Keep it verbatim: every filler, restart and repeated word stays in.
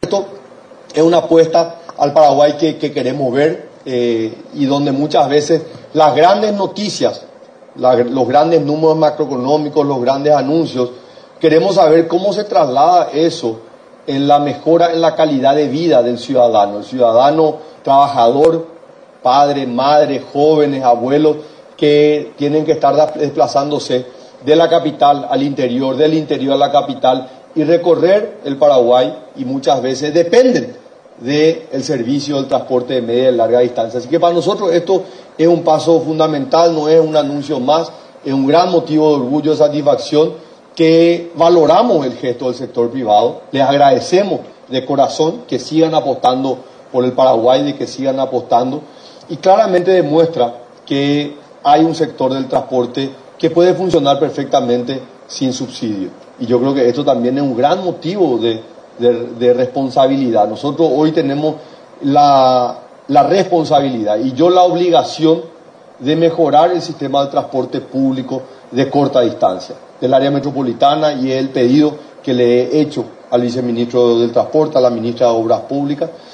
Esto es una apuesta al Paraguay que, que queremos ver eh, y donde muchas veces las grandes noticias, la, los grandes números macroeconómicos, los grandes anuncios, queremos saber cómo se traslada eso en la mejora en la calidad de vida del ciudadano, el ciudadano trabajador, padre, madre, jóvenes, abuelos, que tienen que estar desplazándose de la capital al interior, del interior a la capital y recorrer el Paraguay, y muchas veces dependen del servicio del transporte de media y larga distancia. Así que para nosotros esto es un paso fundamental, no es un anuncio más, es un gran motivo de orgullo, de satisfacción, que valoramos el gesto del sector privado, les agradecemos de corazón que sigan apostando por el Paraguay, de que sigan apostando, y claramente demuestra que hay un sector del transporte que puede funcionar perfectamente sin subsidio. Y yo creo que esto también es un gran motivo de, de, de responsabilidad. Nosotros hoy tenemos la, la responsabilidad y yo la obligación de mejorar el sistema de transporte público de corta distancia del área metropolitana, y es el pedido que le he hecho al viceministro del Transporte, a la ministra de Obras Públicas,